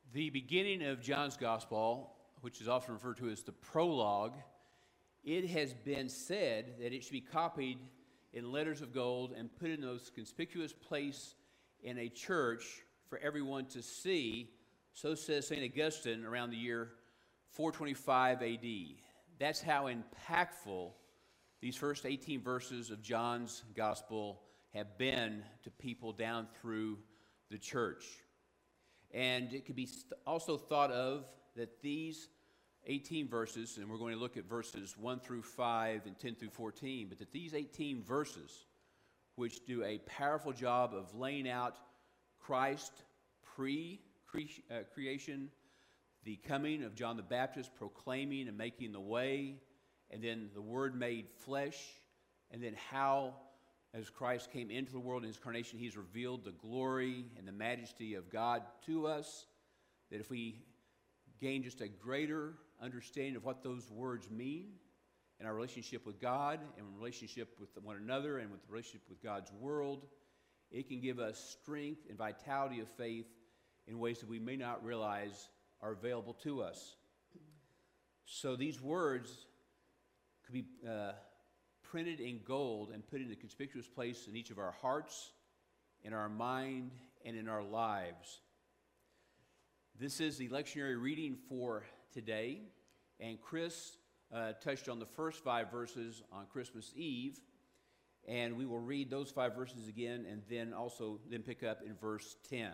The beginning of John's Gospel, which is often referred to as the prologue, it has been said that it should be copied in letters of gold and put in the most conspicuous place in a church for everyone to see. So says St. Augustine around the year 425 AD. That's how impactful these first 18 verses of John's Gospel have been to people down through the church. And it could be also thought of that these 18 verses, and we're going to look at verses 1 through 5 and 10 through 14, but that these 18 verses, which do a powerful job of laying out Christ pre-creation, the coming of John the Baptist, proclaiming and making the way, and then the Word made flesh, and then how, as Christ came into the world in His incarnation, He's revealed the glory and the majesty of God to us, that if we gain just a greater understanding of what those words mean in our relationship with God and relationship with one another and with the relationship with God's world, it can give us strength and vitality of faith in ways that we may not realize are available to us. So these words could be printed in gold and put in a conspicuous place in each of our hearts, in our mind, and in our lives. This is the lectionary reading for today, and Chris touched on the first 5 verses on Christmas Eve, and we will read those 5 verses again and then pick up in verse 10.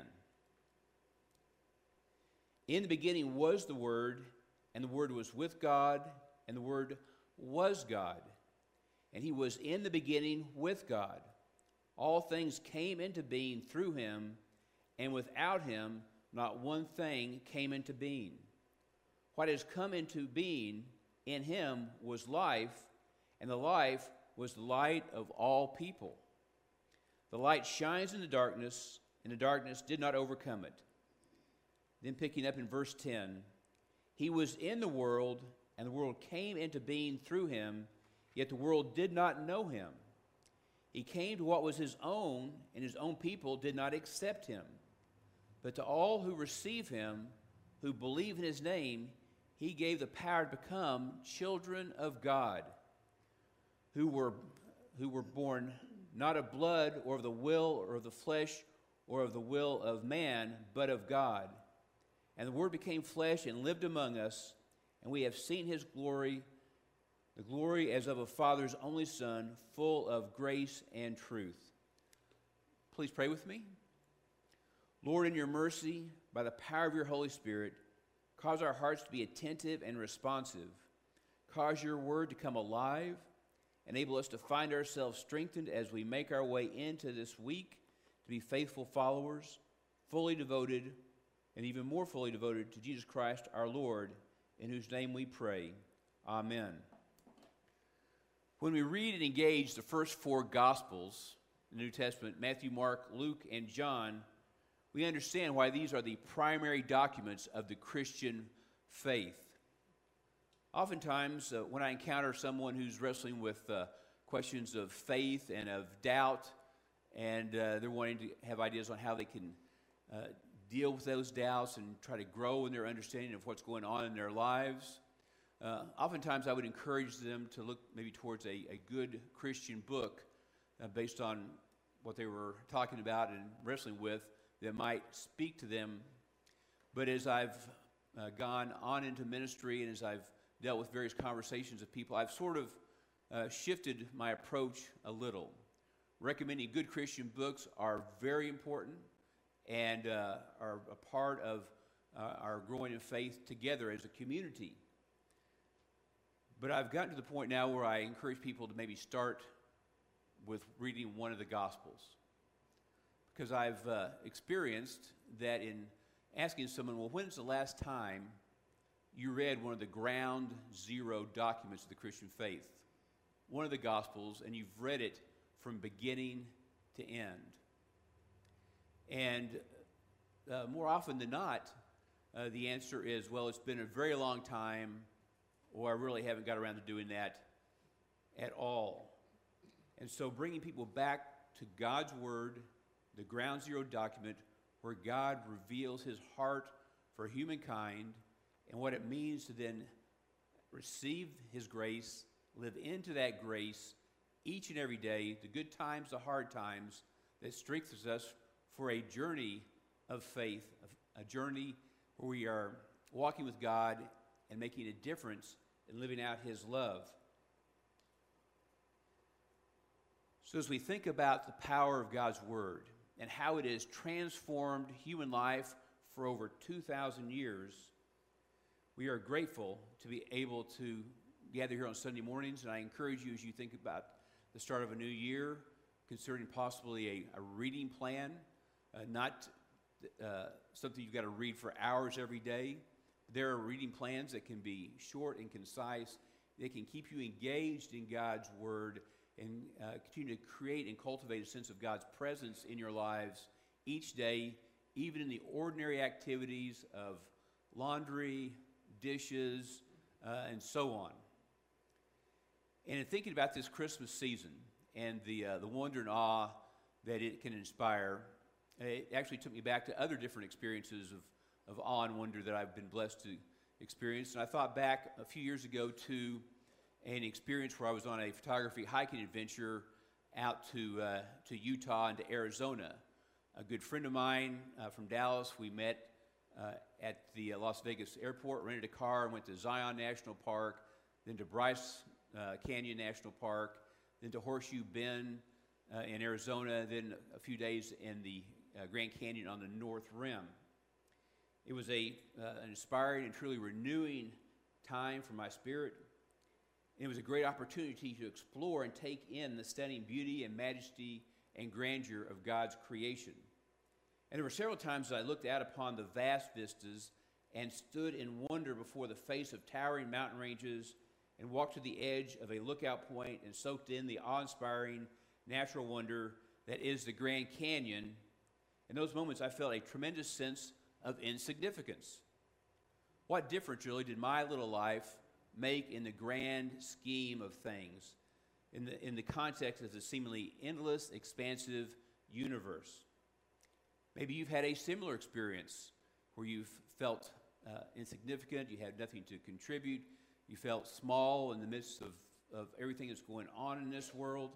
In the beginning was the Word, and the Word was with God, and the Word was God. And He was in the beginning with God. All things came into being through Him, and without Him not one thing came into being. What has come into being in Him was life, and the life was the light of all people. The light shines in the darkness, and the darkness did not overcome it. Then picking up in verse 10, He was in the world, and the world came into being through Him, yet the world did not know Him. He came to what was His own, and His own people did not accept Him. But to all who receive Him, who believe in His name, He gave the power to become children of God, who were born not of blood, or of the will, or of the flesh, or of the will of man, but of God. And the Word became flesh and lived among us, and we have seen His glory, the glory as of a Father's only Son, full of grace and truth. Please pray with me. Lord, in your mercy, by the power of your Holy Spirit, cause our hearts to be attentive and responsive. Cause your word to come alive. Enable us to find ourselves strengthened as we make our way into this week to be faithful followers, fully devoted, and even more fully devoted to Jesus Christ our Lord, in whose name we pray. Amen. When we read and engage the first 4 Gospels in the New Testament, Matthew, Mark, Luke, and John, we understand why these are the primary documents of the Christian faith. Oftentimes, when I encounter someone who's wrestling with questions of faith and of doubt, and they're wanting to have ideas on how they can deal with those doubts and try to grow in their understanding of what's going on in their lives, oftentimes I would encourage them to look maybe towards a good Christian book based on what they were talking about and wrestling with that might speak to them. But as I've gone on into ministry and as I've dealt with various conversations with people, I've sort of shifted my approach a little. Recommending good Christian books are very important and are a part of our growing in faith together as a community. But I've gotten to the point now where I encourage people to maybe start with reading one of the Gospels. Because I've experienced that in asking someone, well, when's the last time you read one of the ground zero documents of the Christian faith, one of the Gospels, and you've read it from beginning to end? And more often than not, the answer is, well, it's been a very long time, or I really haven't got around to doing that at all. And so bringing people back to God's Word, the ground zero document where God reveals His heart for humankind and what it means to then receive his grace, live into that grace each and every day, the good times, the hard times, that strengthens us for a journey of faith, a journey where we are walking with God and making a difference in living out his love. So as we think about the power of God's word and how it has transformed human life for over 2,000 years, we are grateful to be able to gather here on Sunday mornings, and I encourage you as you think about the start of a new year, considering possibly a reading plan, not something you've got to read for hours every day. There are reading plans that can be short and concise. They can keep you engaged in God's word and continue to create and cultivate a sense of God's presence in your lives each day, even in the ordinary activities of laundry, dishes, and so on. And in thinking about this Christmas season and the wonder and awe that it can inspire, it actually took me back to other different experiences of awe and wonder that I've been blessed to experience. And I thought back a few years ago to an experience where I was on a photography hiking adventure out to Utah and to Arizona. A good friend of mine from Dallas, we met at the Las Vegas airport, rented a car, and went to Zion National Park, then to Bryce Canyon National Park, then to Horseshoe Bend in Arizona, then a few days in the Grand Canyon on the North Rim. It was an inspiring and truly renewing time for my spirit. It was a great opportunity to explore and take in the stunning beauty and majesty and grandeur of God's creation. And there were several times that I looked out upon the vast vistas and stood in wonder before the face of towering mountain ranges and walked to the edge of a lookout point and soaked in the awe-inspiring natural wonder that is the Grand Canyon. In those moments, I felt a tremendous sense of insignificance. What difference, really, did my little life make in the grand scheme of things, in the context of the seemingly endless, expansive universe? Maybe you've had a similar experience where you've felt insignificant, you had nothing to contribute, you felt small in the midst of everything that's going on in this world.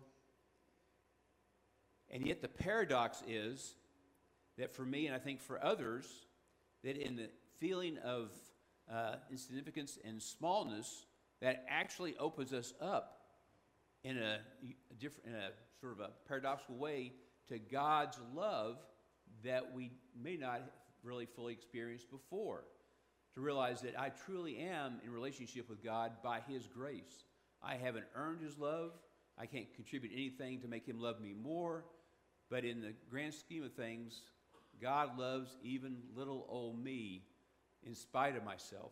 And yet the paradox is that for me, and I think for others, that in the feeling of insignificance and smallness, that actually opens us up in a sort of a paradoxical way to God's love that we may not really fully experienced before. To realize that I truly am in relationship with God by his grace. I haven't earned his love. I can't contribute anything to make him love me more. But in the grand scheme of things, God loves even little old me in spite of myself.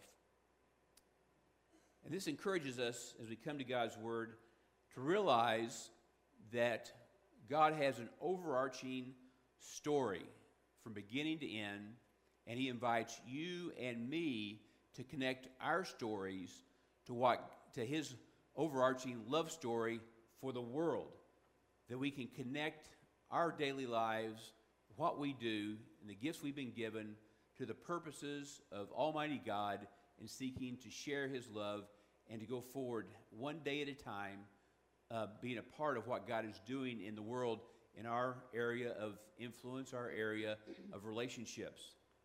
And this encourages us, as we come to God's word, to realize that God has an overarching story from beginning to end, and he invites you and me to connect our stories to his overarching love story for the world, that we can connect our daily lives, what we do, and the gifts we've been given to the purposes of Almighty God in seeking to share his love and to go forward one day at a time, being a part of what God is doing in the world in our area of influence, our area of relationships.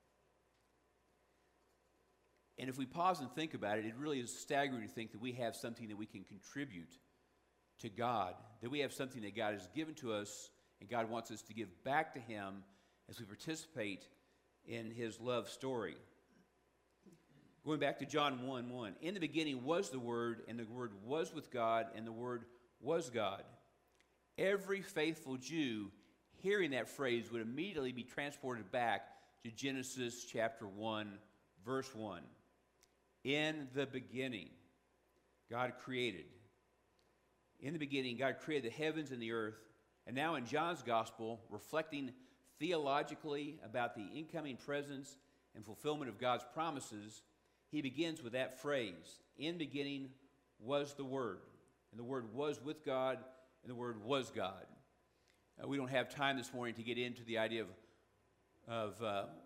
And if we pause and think about it, it really is staggering to think that we have something that we can contribute to God, that we have something that God has given to us and God wants us to give back to him as we participate in his love story. Going back to John 1:1, in the beginning was the Word, and the Word was with God, and the Word was God. Every faithful Jew hearing that phrase would immediately be transported back to Genesis chapter 1, verse 1. In the beginning, God created. In the beginning, God created the heavens and the earth. And now in John's gospel, reflecting theologically about the incoming presence and fulfillment of God's promises, he begins with that phrase, in the beginning was the Word, and the Word was with God, and the Word was God. We don't have time this morning to get into the idea of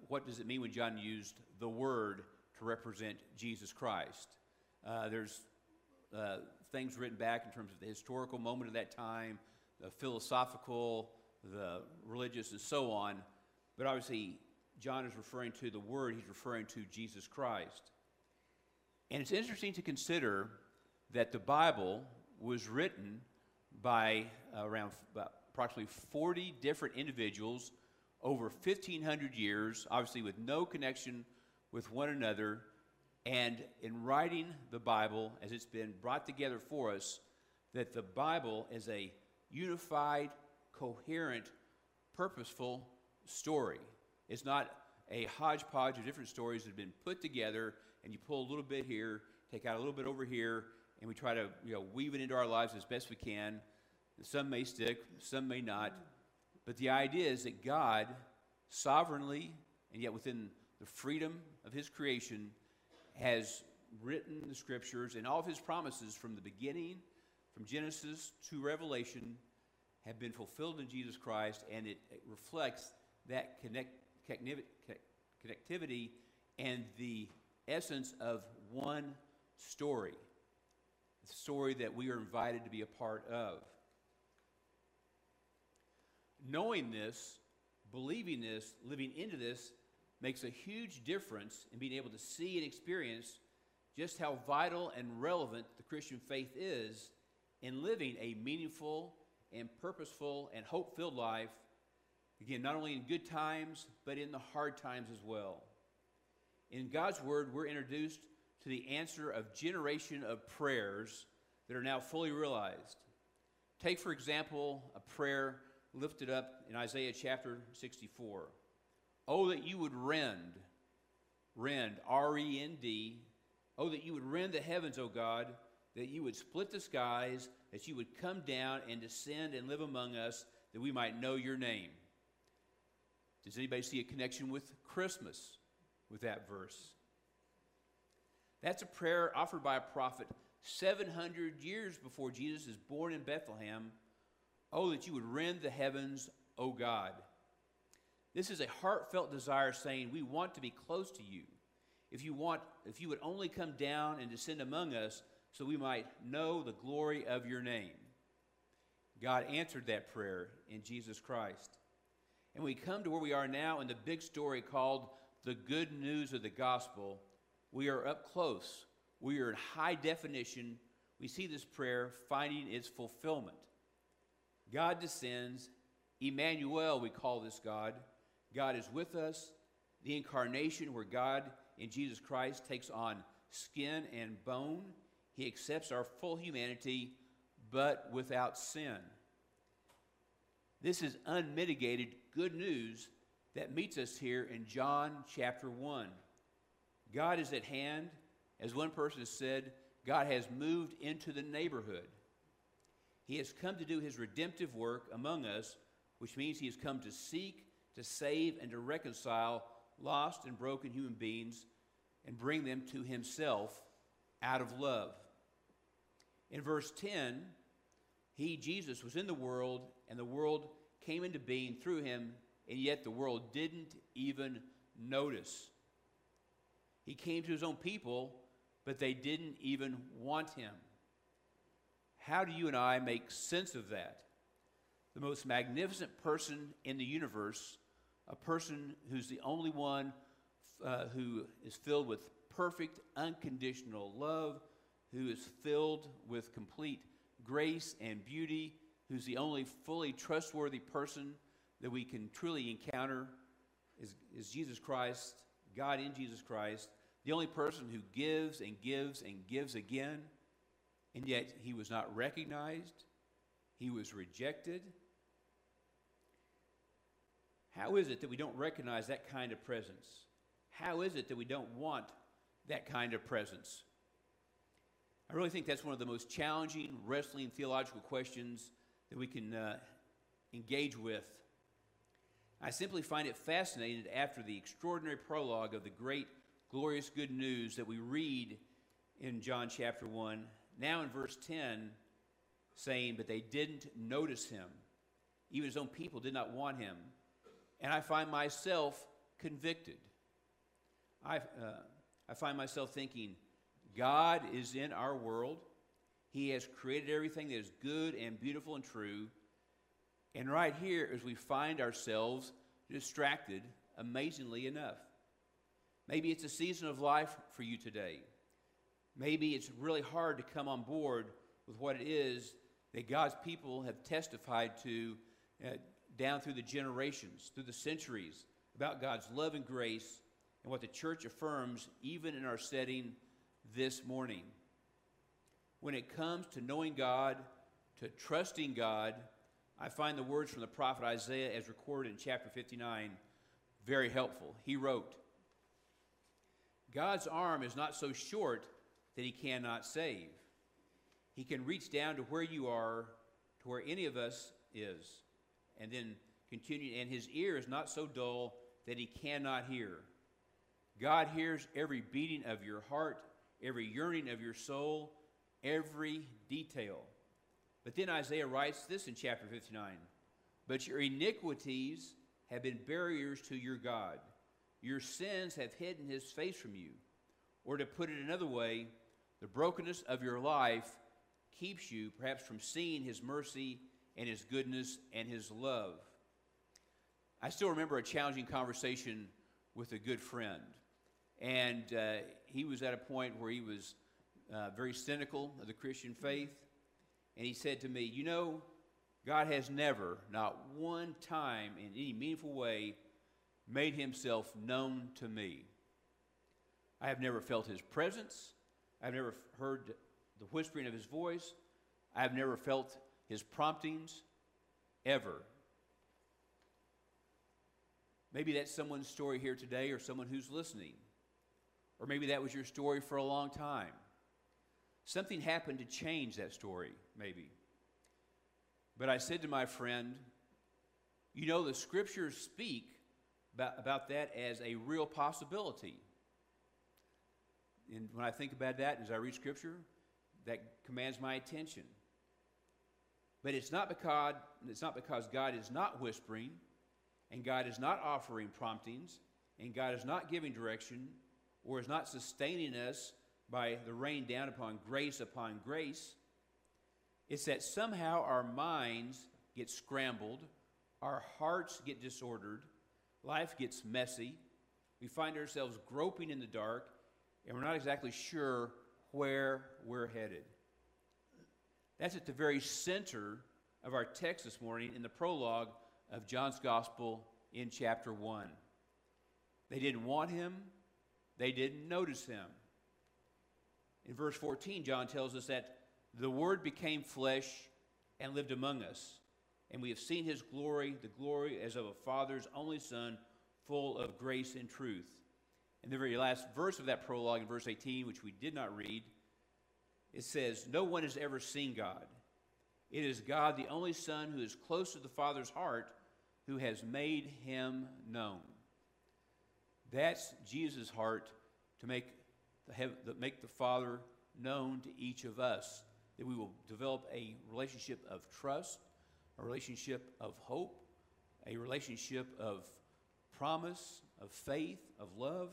what does it mean when John used the Word to represent Jesus Christ? There's things written back in terms of the historical moment of that time, the philosophical, the religious, and so on. But obviously, John is referring to the Word. He's referring to Jesus Christ. And it's interesting to consider that the Bible was written by around approximately 40 different individuals over 1,500 years, obviously with no connection with one another. And in writing the Bible, as it's been brought together for us, that the Bible is a unified, coherent, purposeful story. It's not a hodgepodge of different stories that have been put together, and you pull a little bit here, take out a little bit over here, and we try to weave it into our lives as best we can. Some may stick, some may not. But the idea is that God sovereignly, and yet within the freedom of his creation, has written the scriptures, and all of his promises from the beginning, from Genesis to Revelation, have been fulfilled in Jesus Christ, and it reflects that connectivity and the essence of one story, the story that we are invited to be a part of. Knowing this, believing this, living into this, makes a huge difference in being able to see and experience just how vital and relevant the Christian faith is in living a meaningful and purposeful and hope-filled life, again, not only in good times, but in the hard times as well. In God's Word, we're introduced to the answer of generation of prayers that are now fully realized. Take, for example, a prayer lifted up in Isaiah chapter 64. Oh, that you would rend, R-E-N-D. Oh, that you would rend the heavens, O God, that you would split the skies, that you would come down and descend and live among us, that we might know your name. Does anybody see a connection with Christmas with that verse? That's a prayer offered by a prophet 700 years before Jesus is born in Bethlehem. Oh, that you would rend the heavens, O God. This is a heartfelt desire saying, we want to be close to you. If you would only come down and descend among us so we might know the glory of your name. God answered that prayer in Jesus Christ. And we come to where we are now in the big story called the good news of the gospel. We are up close. We are in high definition. We see this prayer finding its fulfillment. God descends. Emmanuel, we call this God. God is with us. The incarnation, where God in Jesus Christ takes on skin and bone. He accepts our full humanity, but without sin. This is unmitigated good news that meets us here in John chapter 1. God is at hand. As one person has said, God has moved into the neighborhood. He has come to do his redemptive work among us, which means he has come to seek, to save, and to reconcile lost and broken human beings and bring them to himself out of love. In verse 10, he, Jesus, was in the world, and the world came into being through him, and yet the world didn't even notice. He came to his own people, but they didn't even want him. How do you and I make sense of that? The most magnificent person in the universe, a person who's the only one who is filled with perfect, unconditional love, who is filled with complete grace and beauty, who's the only fully trustworthy person that we can truly encounter is Jesus Christ, God in Jesus Christ, the only person who gives and gives and gives again, and yet he was not recognized. He was rejected. How is it that we don't recognize that kind of presence? How is it that we don't want that kind of presence? I really think that's one of the most challenging, wrestling theological questions that we can engage with. I simply find it fascinating that after the extraordinary prologue of the great, glorious good news that we read in John chapter 1, now in verse 10, saying, but they didn't notice him. Even his own people did not want him. And I find myself convicted. I find myself thinking, God is in our world. He has created everything that is good and beautiful and true. And right here, as we find ourselves distracted, amazingly enough. Maybe it's a season of life for you today. Maybe it's really hard to come on board with what it is that God's people have testified to down through the generations, through the centuries, about God's love and grace and what the church affirms even in our setting this morning. When it comes to knowing God, to trusting God, I find the words from the prophet Isaiah as recorded in chapter 59 very helpful. He wrote, God's arm is not so short that he cannot save. He can reach down to where you are, to where any of us is. And then continue, and his ear is not so dull that he cannot hear. God hears every beating of your heart, every yearning of your soul, every detail. But then Isaiah writes this in chapter 59, but your iniquities have been barriers to your God. Your sins have hidden his face from you. Or to put it another way, the brokenness of your life keeps you perhaps from seeing his mercy and his goodness and his love. I still remember a challenging conversation with a good friend. And he was at a point where he was very cynical of the Christian faith. And he said to me, you know, God has never, not one time in any meaningful way, made himself known to me. I have never felt his presence. I've never heard the whispering of his voice. I've never felt his promptings, ever. Maybe that's someone's story here today or someone who's listening. Or maybe that was your story for a long time. Something happened to change that story, maybe. But I said to my friend, you know, the scriptures speak about that as a real possibility. And when I think about that, as I read scripture, that commands my attention. But it's not because God is not whispering, and God is not offering promptings, and God is not giving direction, or is not sustaining us by the rain down upon grace. It's that somehow our minds get scrambled, our hearts get disordered, life gets messy, we find ourselves groping in the dark, and we're not exactly sure where we're headed. That's at the very center of our text this morning in the prologue of John's Gospel in chapter 1. They didn't want him. They didn't notice him. In verse 14, John tells us that the Word became flesh and lived among us. And we have seen his glory, the glory as of a Father's only Son, full of grace and truth. In the very last verse of that prologue, in verse 18, which we did not read, it says, no one has ever seen God. It is God, the only Son, who is close to the Father's heart, who has made him known. That's Jesus' heart to make the Father known to each of us, that we will develop a relationship of trust, a relationship of hope, a relationship of promise, of faith, of love.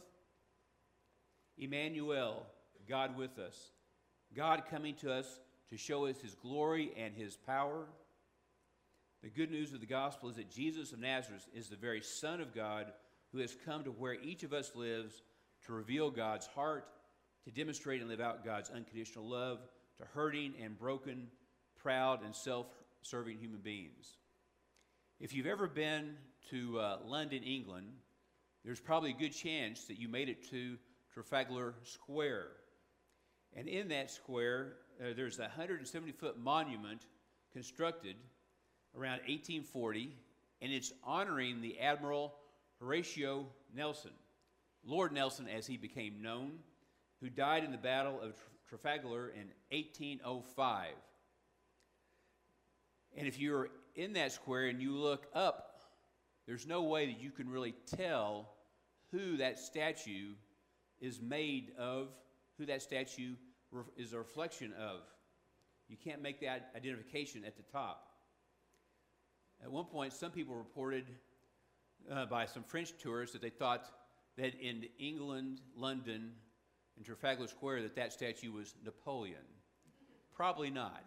Emmanuel, God with us. God coming to us to show us his glory and his power. The good news of the gospel is that Jesus of Nazareth is the very Son of God who has come to where each of us lives to reveal God's heart, to demonstrate and live out God's unconditional love to hurting and broken, proud and self-serving human beings. If you've ever been to London, England, there's probably a good chance that you made it to Trafalgar Square. And in that square, there's a 170-foot monument constructed around 1840, and it's honoring the Admiral Horatio Nelson, Lord Nelson as he became known, who died in the Battle of Trafalgar in 1805. And if you're in that square and you look up, there's no way that you can really tell who that statue is made of, who that statue is a reflection of. You can't make that identification at the top. At one point, some people reported by some French tourists that they thought that in England, London, in Trafalgar Square, that statue was Napoleon. Probably not.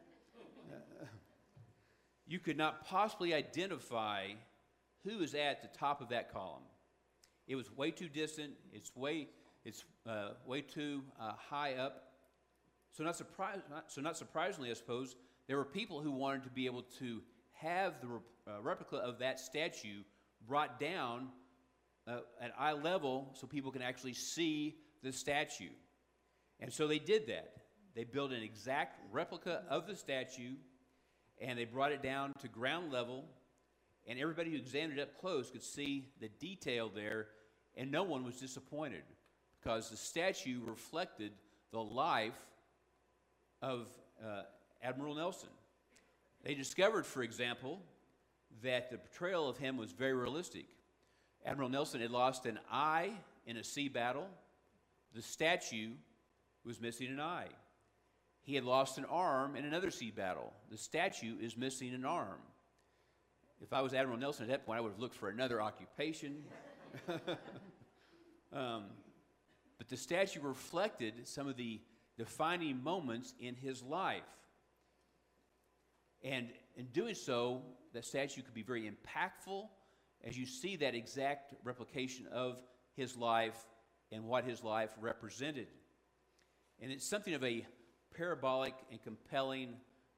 You could not possibly identify who is at the top of that column. It was way too distant. It's way too high up. So not surprisingly, I suppose, there were people who wanted to be able to have the replica of that statue brought down at eye level so people can actually see the statue. And so they did that. They built an exact replica of the statue, and they brought it down to ground level, and everybody who examined it up close could see the detail there, and no one was disappointed because the statue reflected the life of Admiral Nelson. They discovered, for example, that the portrayal of him was very realistic. Admiral Nelson had lost an eye in a sea battle. The statue was missing an eye. He had lost an arm in another sea battle. The statue is missing an arm. If I was Admiral Nelson at that point, I would have looked for another occupation. But the statue reflected some of the defining moments in his life. And in doing so, that statue could be very impactful as you see that exact replication of his life and what his life represented. And it's something of a parabolic and compelling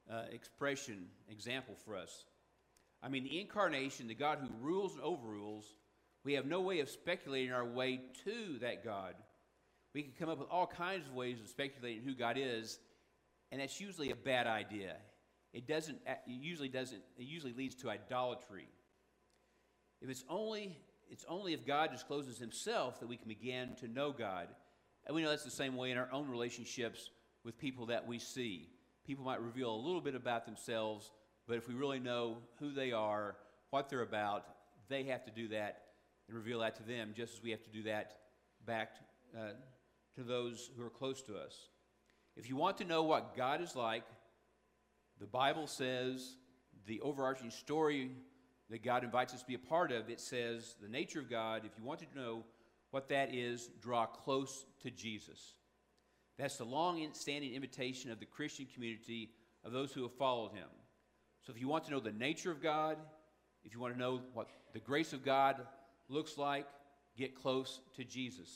example for us. I mean, the incarnation, the God who rules and overrules, we have no way of speculating our way to that God. We can come up with all kinds of ways of speculating who God is, and that's usually a bad idea. It usually leads to idolatry. It's only if God discloses himself that we can begin to know God. And we know that's the same way in our own relationships with people that we see. People might reveal a little bit about themselves, but if we really know who they are, what they're about, they have to do that and reveal that to them, just as we have to do that back to those who are close to us. If you want to know what God is like, the Bible says, the overarching story that God invites us to be a part of, it says the nature of God. If you want to know what that is, draw close to Jesus. That's the long-standing invitation of the Christian community, of those who have followed him. So if you want to know the nature of God, if you want to know what the grace of God looks like, get close to Jesus.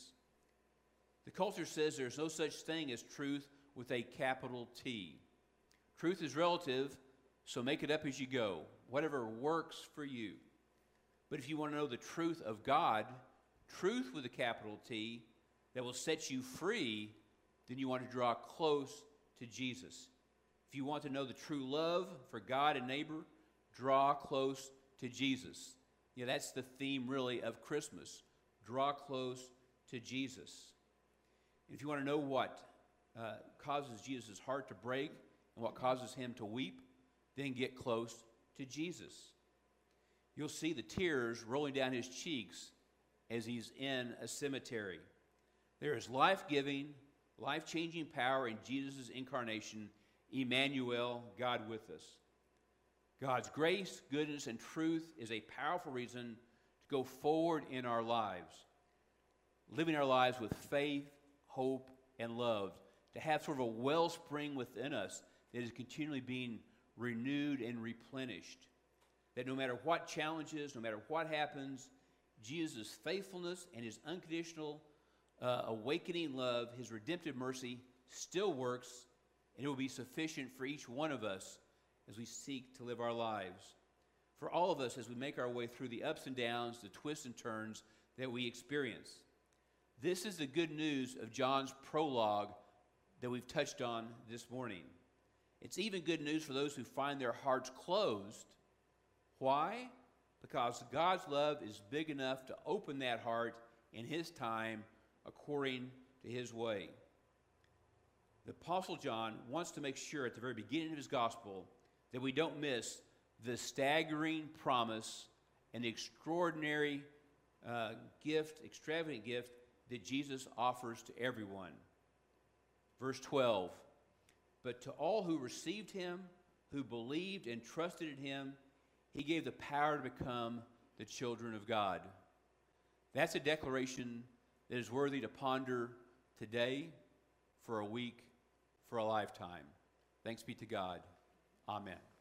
The culture says there's no such thing as truth with a capital T. Truth is relative, so make it up as you go, whatever works for you. But if you want to know the truth of God, truth with a capital T, that will set you free, then you want to draw close to Jesus. If you want to know the true love for God and neighbor, draw close to Jesus. Yeah, that's the theme really of Christmas. Draw close to Jesus. And if you want to know what causes Jesus' heart to break and what causes him to weep, then get close to Jesus. You'll see the tears rolling down his cheeks as he's in a cemetery. There is life-giving, life-changing power in Jesus' incarnation, Emmanuel, God with us. God's grace, goodness, and truth is a powerful reason to go forward in our lives, living our lives with faith, hope, and love, to have sort of a wellspring within us that is continually being renewed and replenished. That no matter what challenges, no matter what happens, Jesus' faithfulness and his unconditional awakening love, his redemptive mercy, still works, and it will be sufficient for each one of us as we seek to live our lives. For all of us as we make our way through the ups and downs, the twists and turns that we experience. This is the good news of John's prologue that we've touched on this morning. It's even good news for those who find their hearts closed. Why? Because God's love is big enough to open that heart in his time according to his way. The Apostle John wants to make sure at the very beginning of his gospel that we don't miss the staggering promise and the extraordinary extravagant gift that Jesus offers to everyone. Verse 12, but to all who received him, who believed and trusted in him, he gave the power to become the children of God. That's a declaration that is worthy to ponder today, for a week, for a lifetime. Thanks be to God. Amen.